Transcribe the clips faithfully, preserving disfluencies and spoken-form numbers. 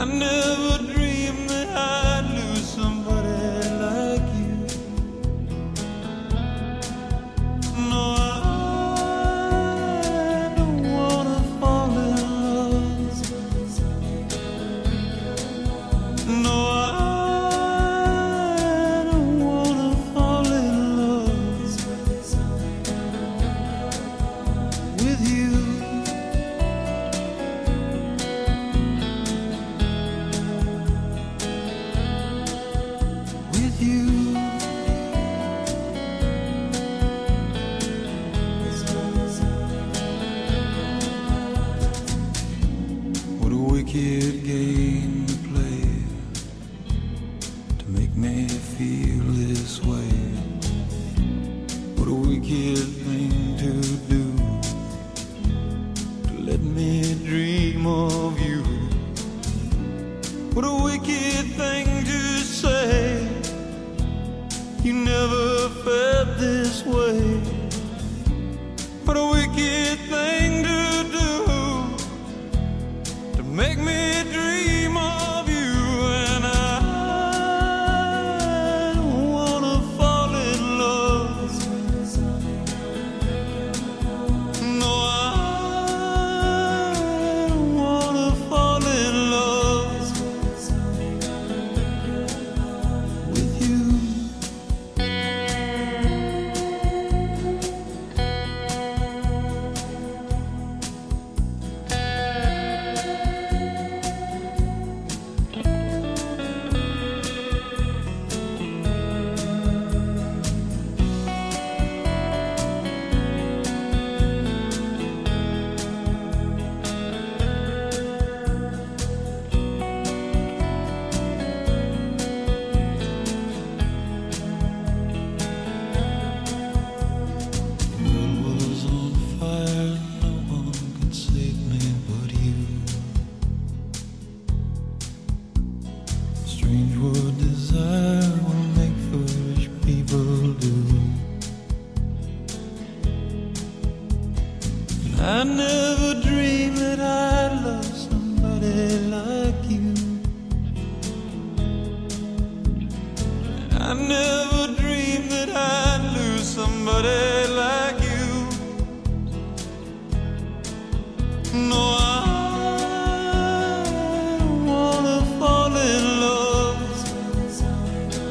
I never dreamed that I'd lose somebody like you. No, I don't wanna fall in love. No, I don't wanna fall in love with you. What a wicked game to play to make me feel this way. What a wicked thing to do to let me dream of you. What a wicked thing to say. You never felt this way. What a wicked thing to do to make me dream of you. And I don't wanna fall in love. No, I don't wanna fall in love with you. Strange what desire will make foolish people do. I never dreamed that I'd love somebody like you. I never dreamed that I'd lose somebody like you. No, I don't wanna fall in love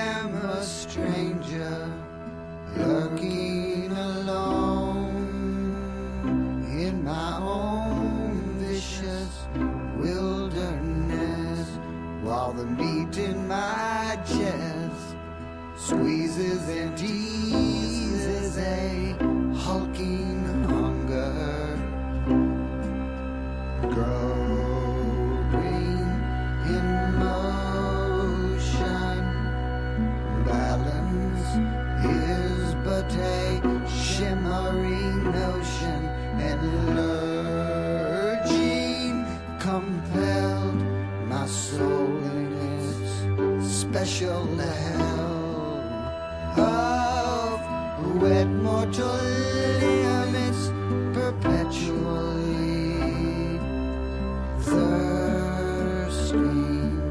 am a stranger lurking alone in my own vicious wilderness, while the meat in my chest squeezes and teases a hulking hunger. Growing in motion, balance is but a shimmering notion, and lurching compelled my soul in its special hell of wet mortal limits, perpetually thirsty.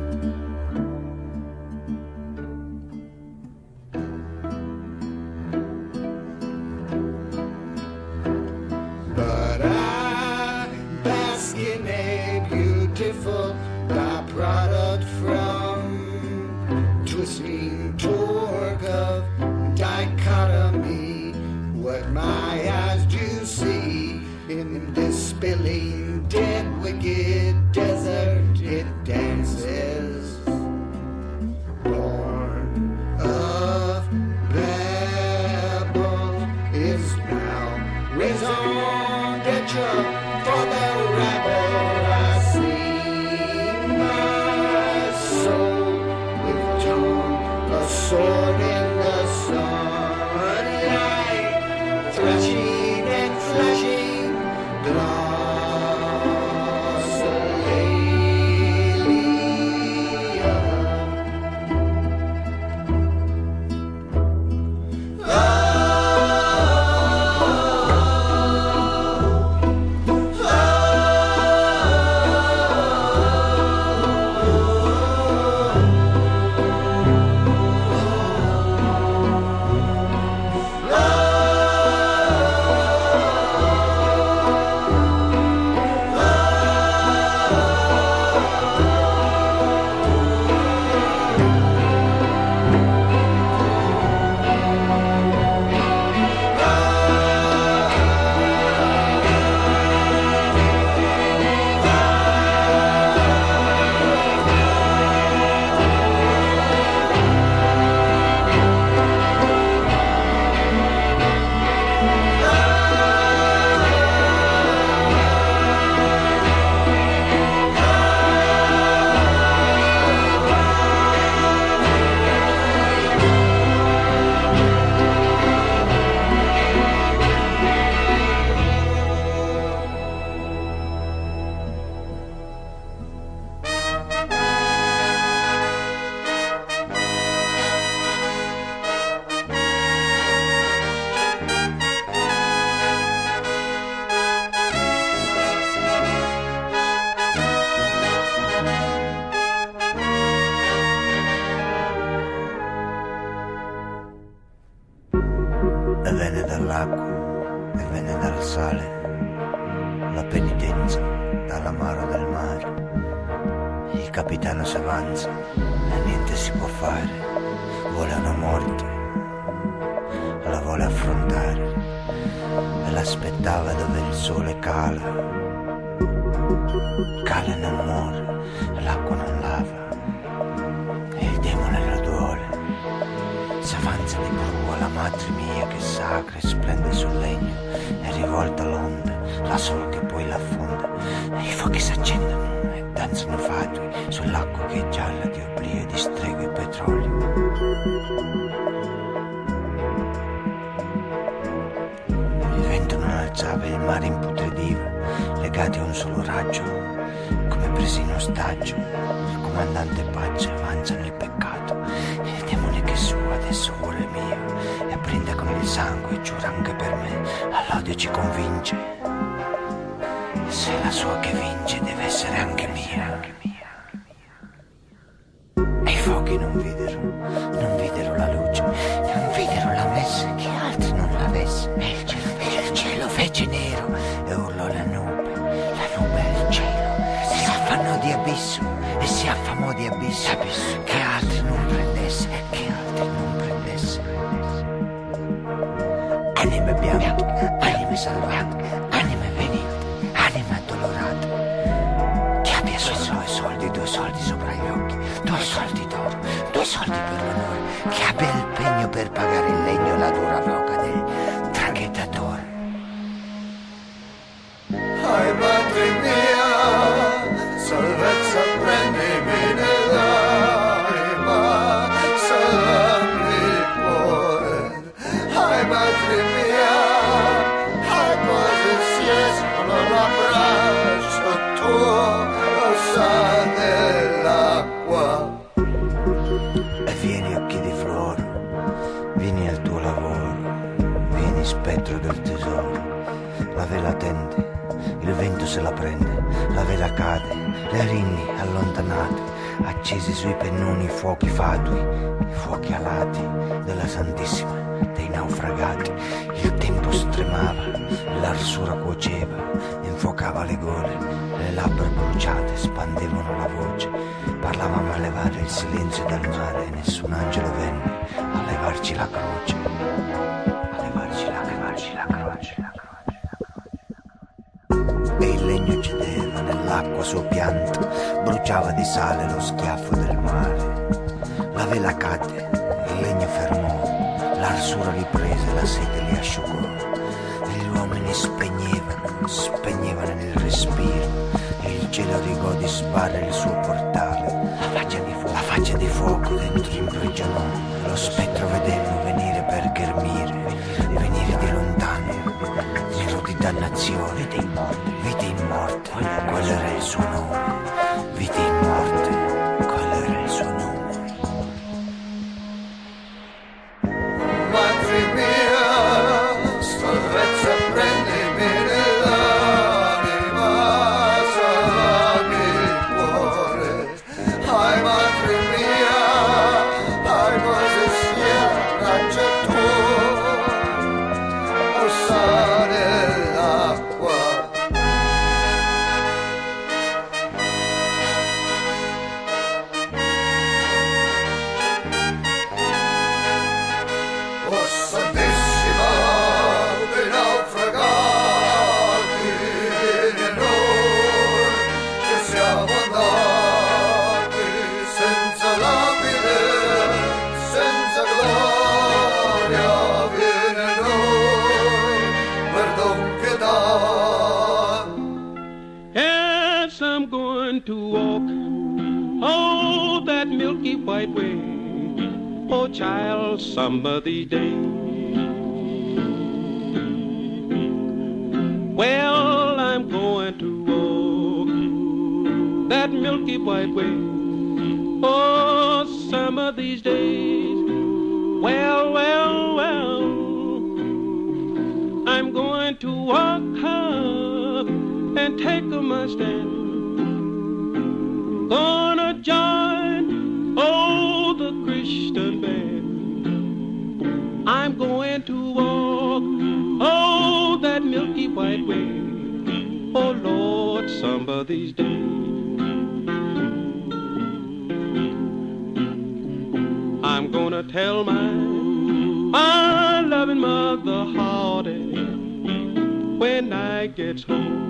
But I bask in a beautiful byproduct from twisting torque of dichotomy. What my eyes do see in this spilling, dead, wicked desert, it dances, born of Babel, is now raison d'etre for the rebel. I see my soul with tone, a sword in the sunlight, thrashing and flashing, glossolalia. E viene dall'acqua, e viene dal sale, la penitenza dall'amaro del mare. Il capitano s'avanza e niente si può fare, vuole una morte, la vuole affrontare, e l'aspettava dove il sole cala, cala e non muore, l'acqua non lava, e il demone lo duole. S'avanza di prua la madre mia che sacra e splende sul legno, e rivolta l'onda, la sol che poi l'affonda, e i fuochi s'accendono e danzano fatui sull'acqua che è gialla di oblio e di streghe e petrolio. Il vento non alzava e il mare imputrediva, legati a un solo raggio, come presi in ostaggio. Il comandante pazzo avanza nel peccato, e il demone che su adesso vuole mio, e brinda con il sangue e giura anche per me, all'odio ci convince, se la sua che vince deve essere anche mia. E i fuochi non videro, non videro la luce, non videro la messa che altri non l'avesse, e il cielo, e il cielo fece nero e urlò la nube, la nube e il cielo si affannò di abisso e si affamò di abisso, abisso che altri non prendesse, che altri salvate, anime venite, anime addolorate. Chi abbia sui suoi soldi, due soldi sopra gli occhi, due soldi d'oro, due soldi per l'onore. Chi abbia il pegno per pagare il legno, la dura roca del traghettatore. Ai madre mia, salvezza prendimi nell'anima, salvami il cuore. Ai madre mia, ai quasi siescono l'abbraccio tuo, lo sa nell'acqua. E vieni occhi di floro, vieni al tuo lavoro, vieni spettro del tesoro. La vela tende, il vento se la prende, la vela cade, le arinni allontanate, accesi sui pennoni fuochi fatui, i fuochi alati della Santissima dei naufragati. Il tempo stremava, l'arsura cuoceva, infuocava le gole, le labbra bruciate spandevano la voce. Parlavamo a levare il silenzio del mare e nessun angelo venne a levarci la croce, a levarci la, a levarci la croce, la croce. E il legno cedeva nell'acqua suo pianto, bruciava di sale lo schiaffo del mare. La vela cadde, il legno fermò, l'arsura riprese, la sete li asciugò. E gli uomini spegnevano, spegnevano il respiro, e il cielo rigò di sbarre il suo portale. La faccia di fuoco, la faccia di fuoco dentro imprigionò, e lo spettro vedemmo venire per ghermire, venire di lontano, nero di dannazione, vite in morte, vite in morte, quello era il suo nome, vite in morte, quello era il suo nome. Madre mia, salvezza prendimi nell'anima, salvami il cuore. Ai madre mia, ai quasi sia braccia tuo, lo sa nell'acqua. Oh Santissima dei naufragati, vieni a noi che siamo andati senza lapide, senza gloria, vieni a noi, perdon che dà. Yes, I'm going to walk, oh, that milky white way, oh, child, some of these days. Well, I'm going to walk that milky white way, oh, some of these days. Well, well, well, I'm going to walk up and take my stand. Gonna join, oh, the Christian band. I'm going to walk, oh, that milky white way, oh, Lord, some of these days. I'm gonna tell my, my loving mother how it is when I get home.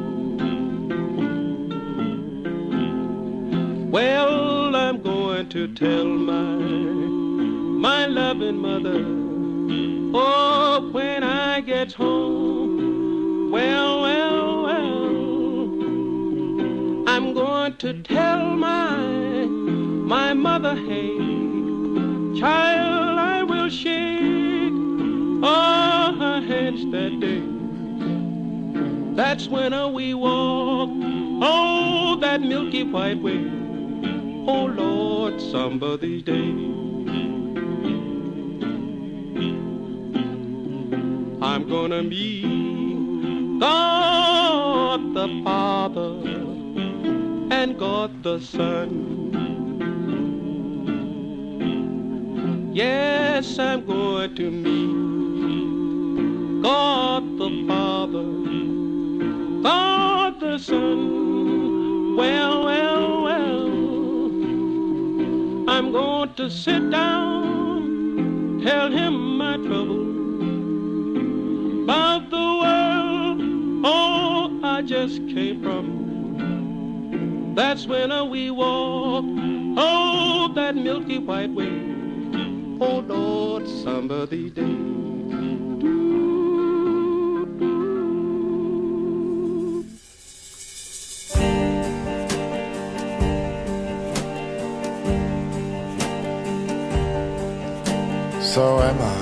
Well, I'm going to tell my, my loving mother, oh, when I get home. Well, well, well, I'm going to tell my, my mother, hey, child, I will shake all her hands that day. That's when we walk, oh, that milky white way, oh, Lord, some of these days. I'm gonna meet God the Father and God the Son. Yes, I'm going to meet God the Father, God the Son. Well, well, well, I'm going to sit down, tell him my trouble, about the world just came from. That's when uh, we walk, oh, that milky white way. Oh, Lord, somebody day. So am I.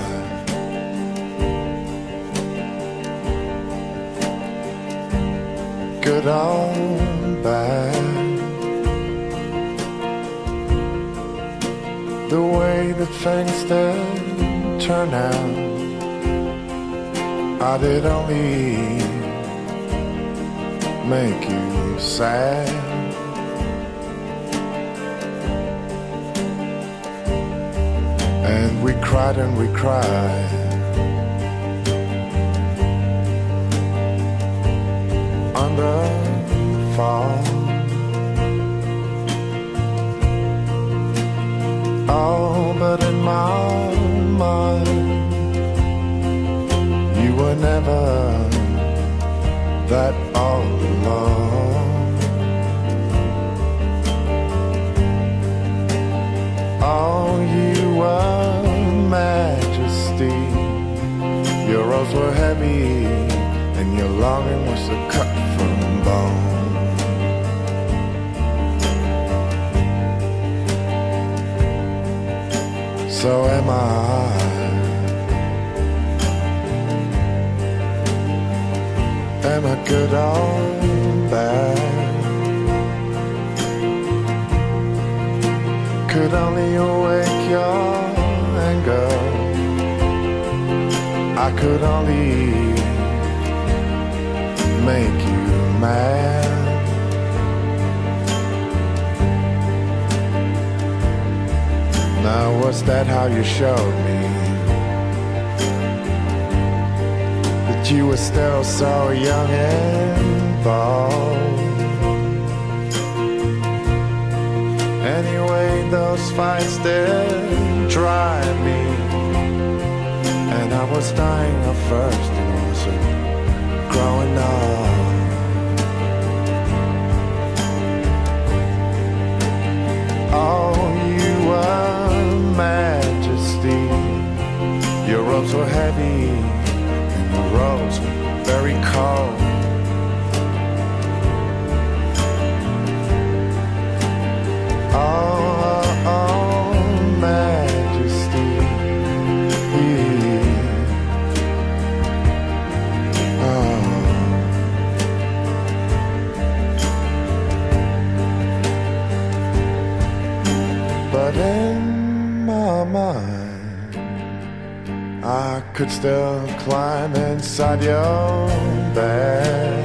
Good or bad, the way that things did turn out, I did only make you sad. And we cried and we cried, under fall. Oh, but in my mind, you were never that all alone. Oh, you were majesty. Your rose were heavy, and your longing was a cut from bone. So am I. Am I good or bad? Could only awake your anger. I could only make you mad. Now was that how you showed me that you were still so young and bold? Anyway, those fights did drive me, and I was dying of thirst and also growing up. Oh, you were majesty. Your robes were heavy, and your robes were very cold. Oh, oh, majesty. Oh. But in my mind, I could still climb inside your bed,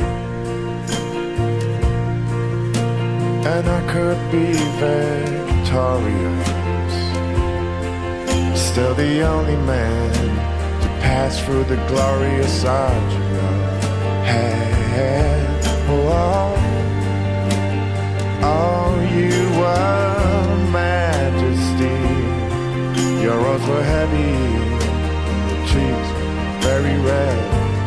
and I could be victorious, still the only man to pass through the glorious arch of your head. Oh, oh, you were majesty. Your rose were heavy, your cheeks very red.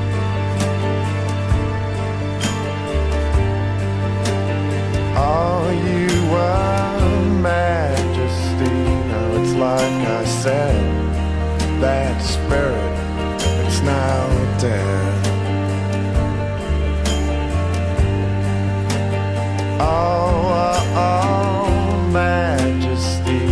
Oh, you were majesty. Now it's like I said, that spirit, it's now dead. Oh, oh, oh, majesty.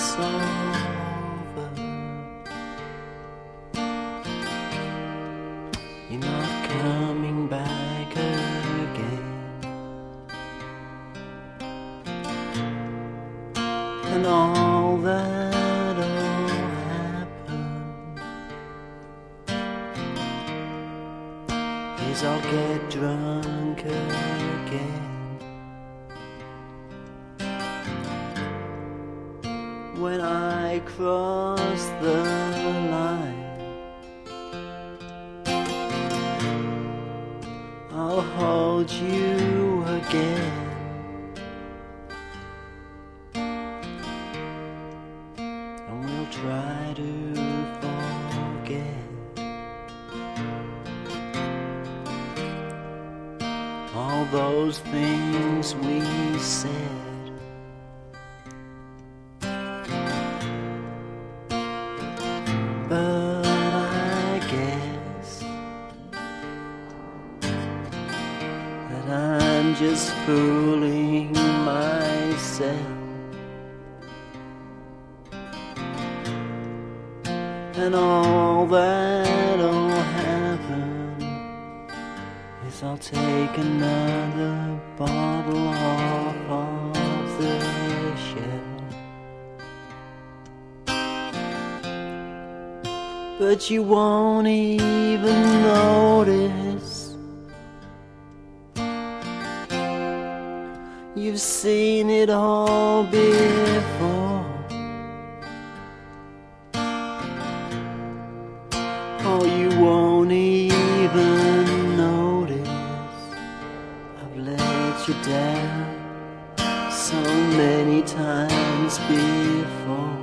it's over, you're not coming back again. And all that'll happen is I'll get drunk again. When I cross the line, I'll hold you again. And we'll try to forget all those things we said. But I guess that I'm just fooling myself, and all that'll happen is I'll take another bottle off of the shelf. But you won't even notice. You've seen it all before. Oh, you won't even notice I've let you down so many times before.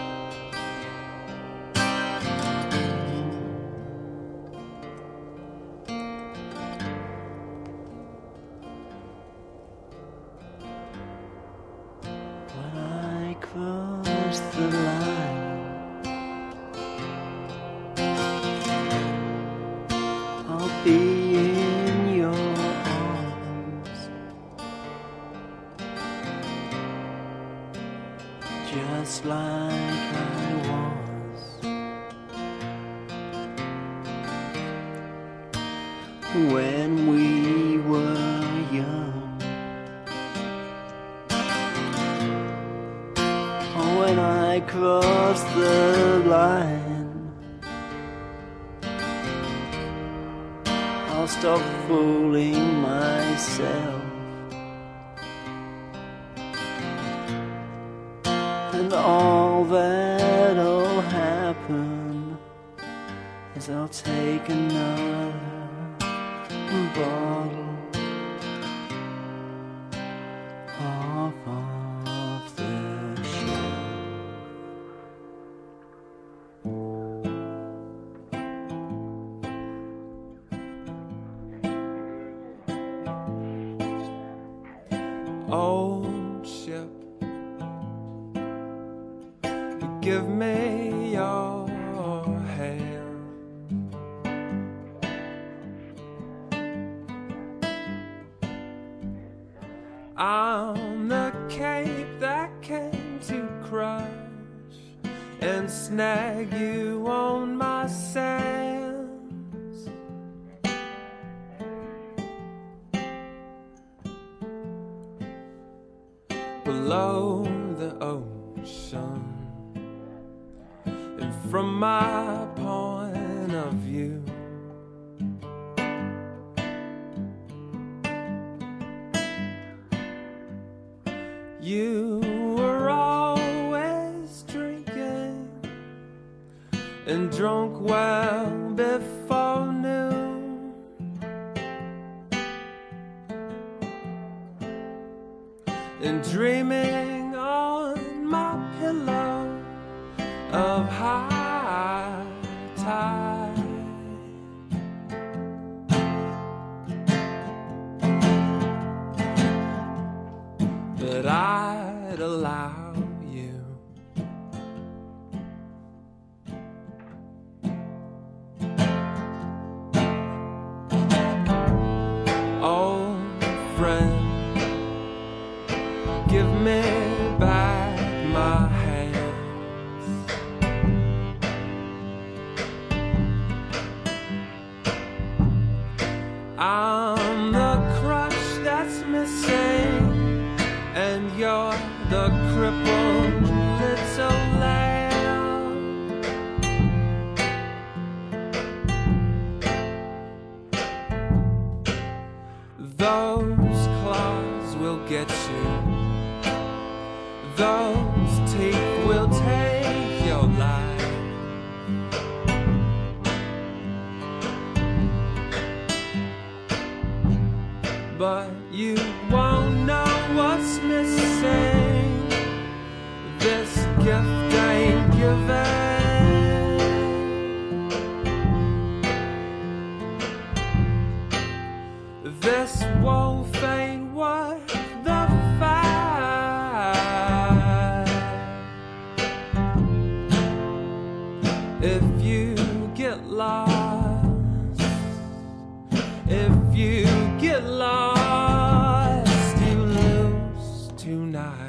Cross the line, I'll be in your arms, just like I was when we were young. When I cross the line, I'll stop fooling myself, and all that'll happen is I'll take another bottle off of the shelf. Old ship, give me your hand. On the cape that came to crush and snag you on my sands. Below the ocean, and from my point of view, you were always drinking and drunk well before noon. And dreaming on my pillow of high tide. But I'd allow you old friend, give me back my hand. crippled little lamb. Those claws will get you. Those teeth will take your life. But you won't know what's missing. This gift ain't given. This wolf ain't worth the fight. If you get lost, if you get lost, you lose tonight.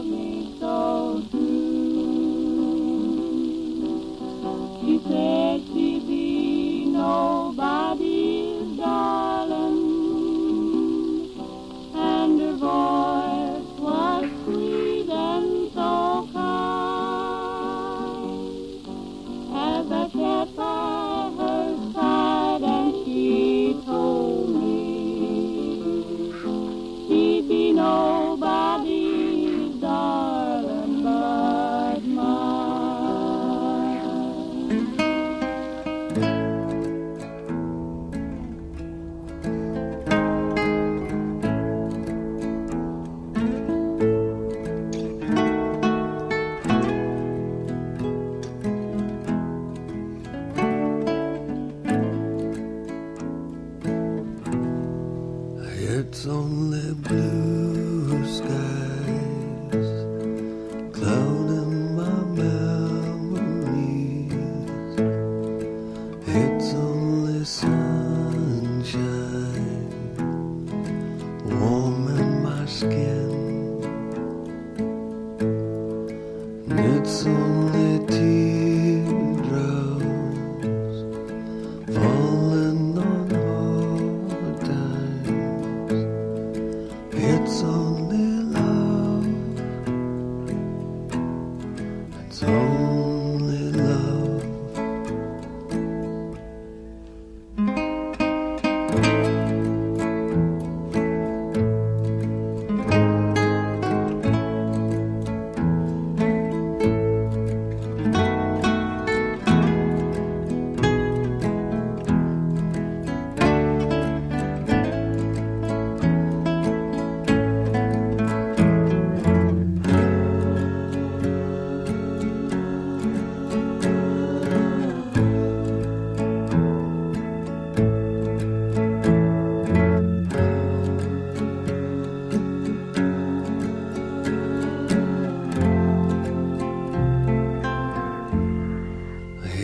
Said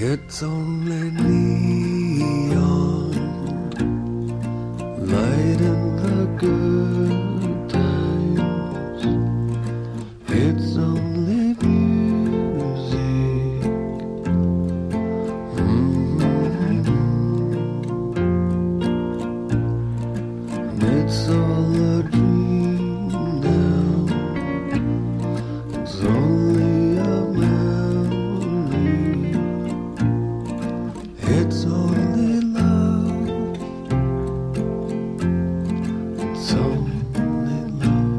It's only neon, light in the good times. It's only music. Mm-hmm. And it's all a dream now. It's only a memory. It's only love. It's only love.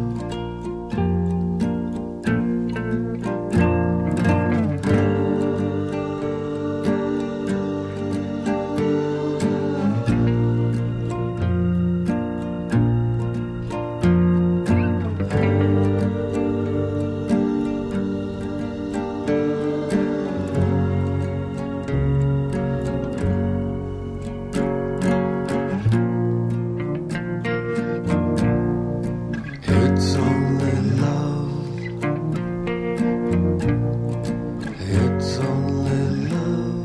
It's only love. It's only love.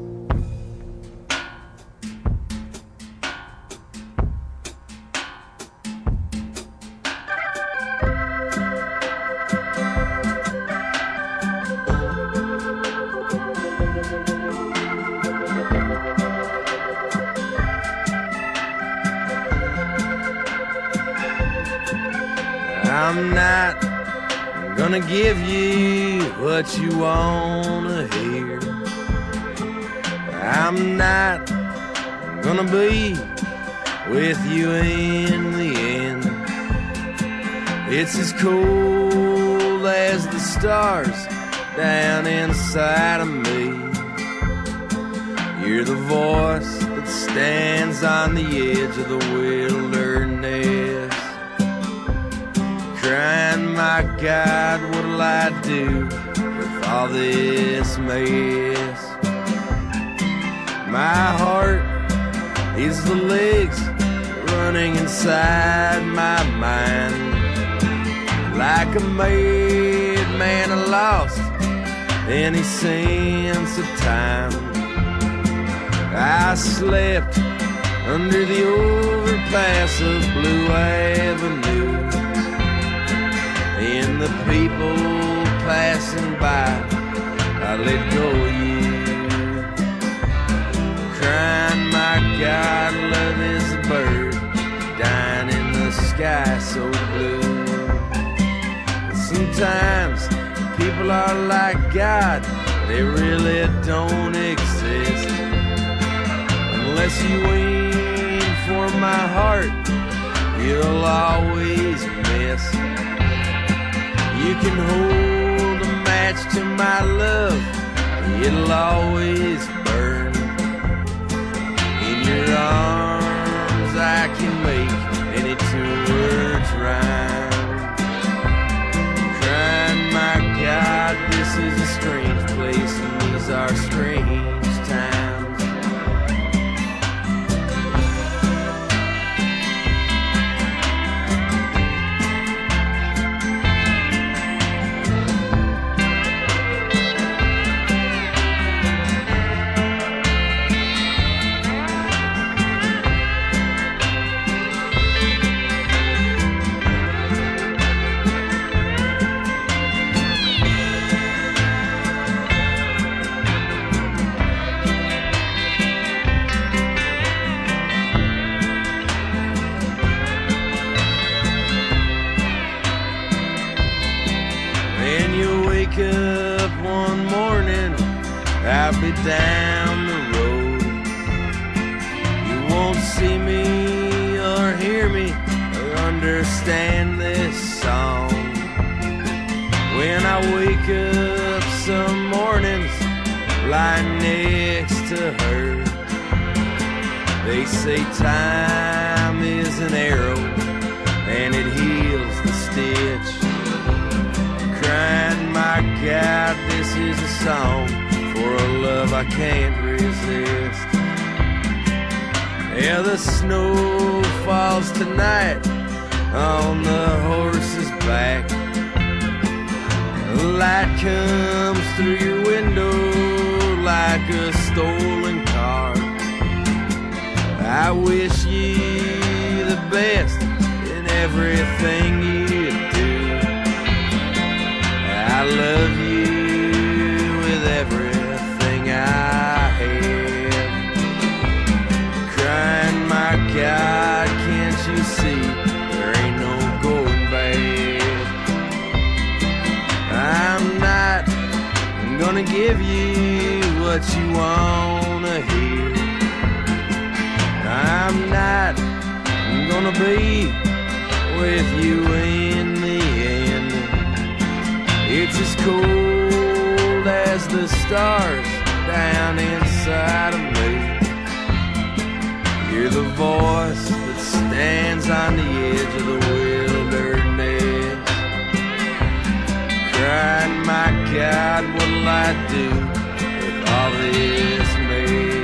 I'm not gonna give you what you wanna hear. I'm not gonna be with you in the end. It's as cold as the stars down inside of me. You're the voice that stands on the edge of the wilderness, crying, my God, what'll I do with all this mess? My heart is the legs running inside my mind, like a madman lost any sense of time. I slept under the overpass of Blue Avenue, and the people passing by, I let go of you, crying, my God, love is a bird dying in the sky so blue. And sometimes people are like God, they really don't exist. Unless you aim for my heart, you'll always miss. You can hold a match to my love, it'll always burn. In your arms I can make any two words rhyme, crying, my God, this is a strange place and these are strange times. Up one morning, I'll be down the road. You won't see me or hear me or understand this song. When I wake up some mornings, lying next to her, they say time is an arrow and it heals the stitch, crying, my God, this is a song for a love I can't resist. Yeah, the snow falls tonight on the horse's back. The light comes through your window like a stolen car. I wish you the best in everything you do. I love you with everything I have. Crying, my God, can't you see there ain't no going back? I'm not gonna give you what you wanna hear. I'm not gonna be with you in the end. It's as cold as the stars down inside of me. You're the voice that stands on the edge of the wilderness, crying, my God, what'll I do with all this mess?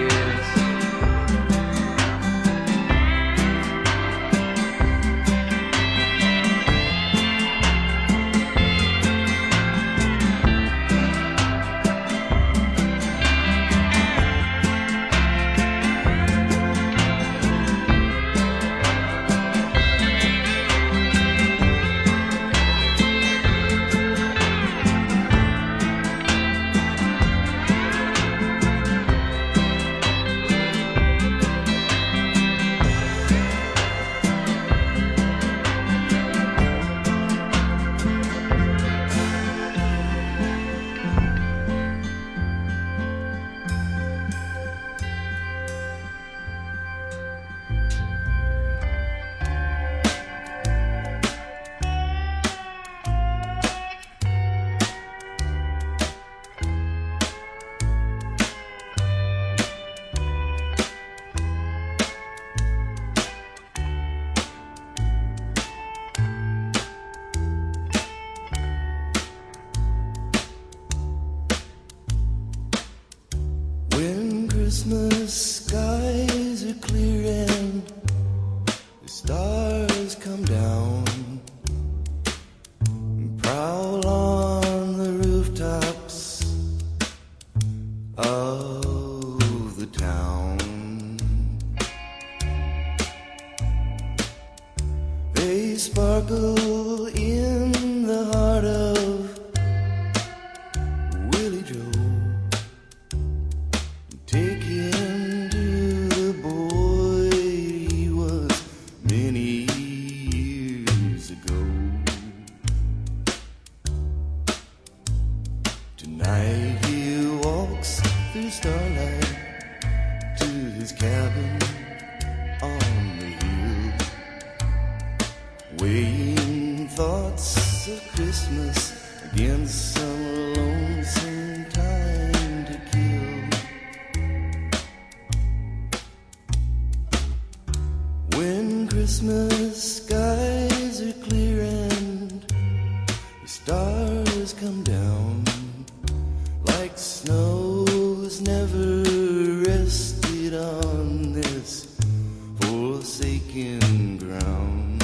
Christmas skies are clear and the stars come down and prowl on the rooftops of the town. They sparkle in the heart of Willie Joe. Take him to the boy he was many years ago. Tonight he walks through starlight to his cabin on the hill, weighing thoughts of Christmas against some lonesome time to kill. When Christmas skies are clear and the stars come down like snow's never rested on this forsaken ground.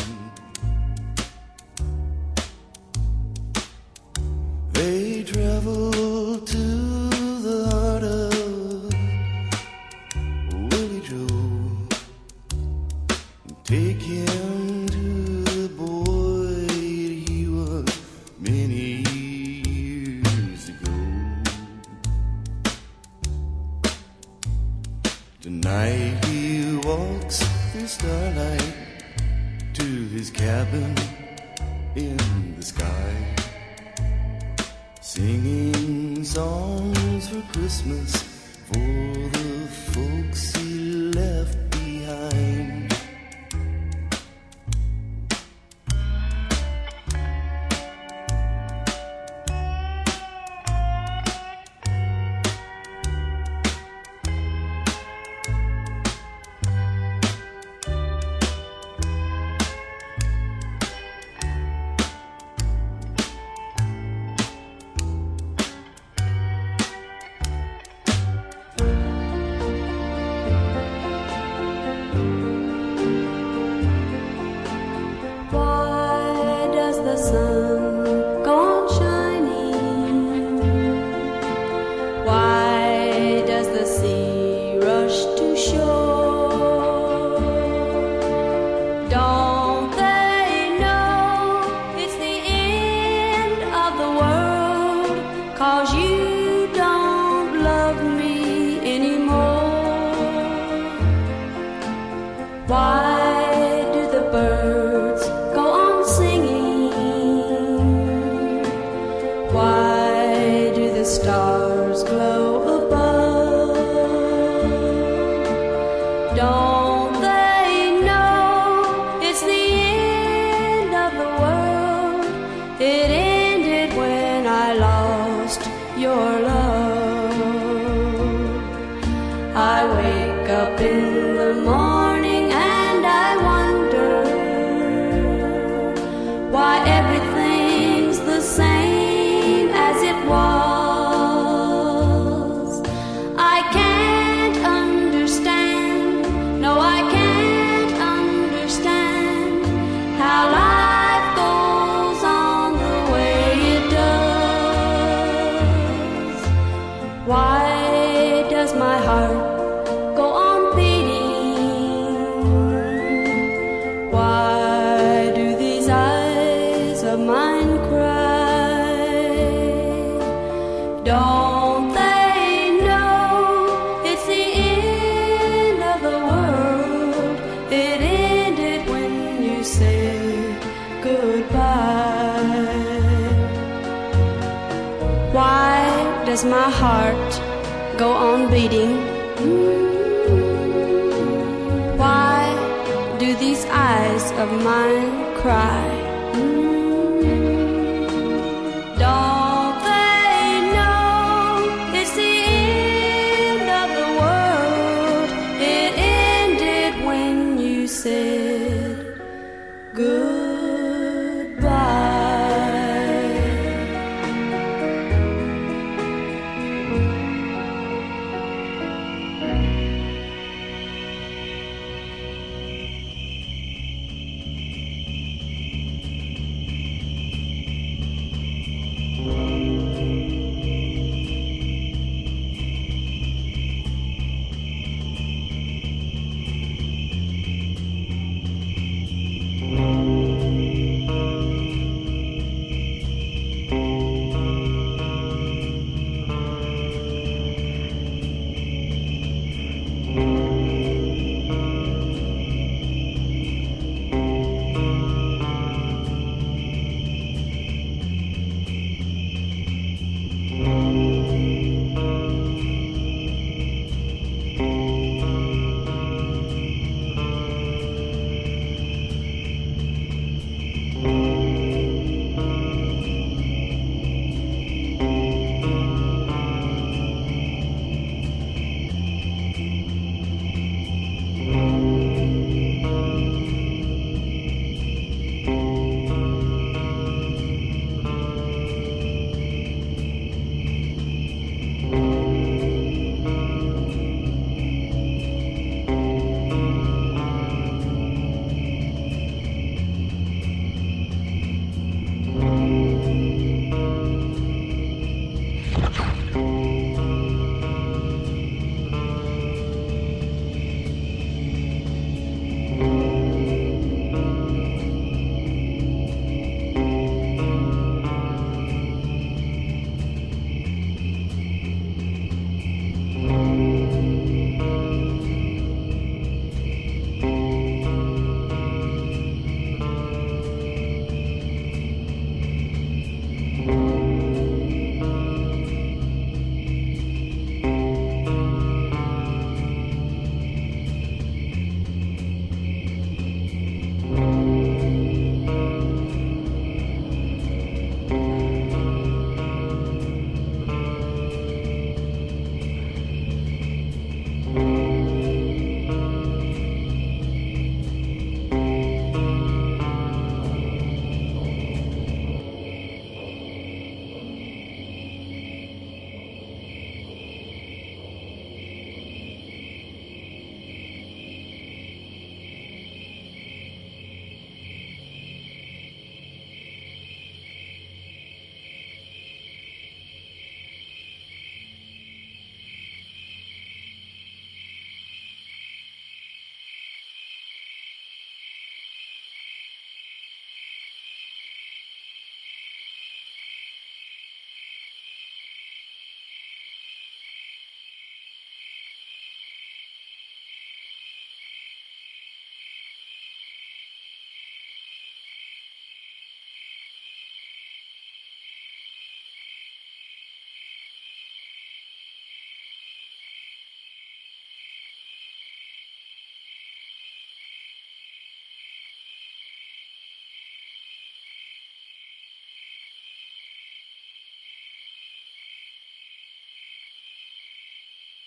They travel to the heart of Willie Joe. Take him to the boy he was many years ago. Tonight he walks through starlight to his cabin in the sky, singing songs for Christmas for the folks he left behind. up in the morning and I wonder why everything's the same as it was. I can't understand, no I can't understand how life goes on the way it does. Why does my heart go on beating? Why do these eyes of mine cry? Don't they know it's the end of the world? It ended when you said goodbye. Why does my heart go on beating? Why do these eyes of mine cry?